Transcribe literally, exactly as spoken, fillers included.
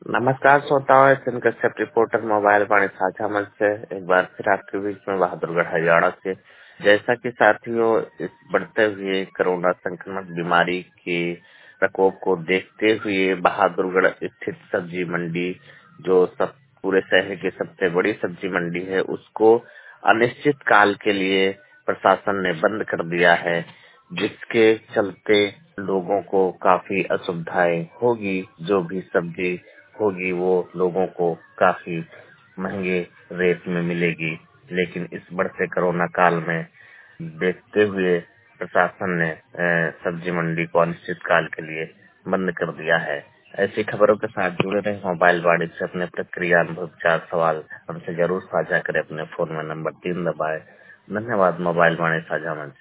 नमस्कार श्रोताओं, SN Kashyap reporter mobile Vaani साझा मंच से एक बार फिर आपके बीच में बहादुरगढ़ हरियाणा से। जैसा कि साथियों, इस बढ़ते हुए कोरोना संक्रमण बीमारी के प्रकोप को देखते हुए बहादुरगढ़ स्थित सब्जी मंडी, जो सब पूरे शहर की सबसे बड़ी सब्जी मंडी है, उसको अनिश्चित काल के लिए प्रशासन ने बंद कर दिया है, जिसके चलते लोगों को काफी असुविधाएं होगी। जो भी सब्जी होगी वो लोगों को काफी महंगे रेट में मिलेगी। लेकिन इस बढ़ते कोरोना काल में देखते हुए प्रशासन ने अ, सब्जी मंडी को अनिश्चित काल के लिए बंद कर दिया है। ऐसी खबरों के साथ जुड़े रहे मोबाइल वाणी से। अपने प्रतिक्रिया, अनुभव, चार सवाल हमसे जरूर साझा करें। अपने फोन में नंबर तीन दबाए। धन्यवाद। मोबाइल वाणी साझा मंच।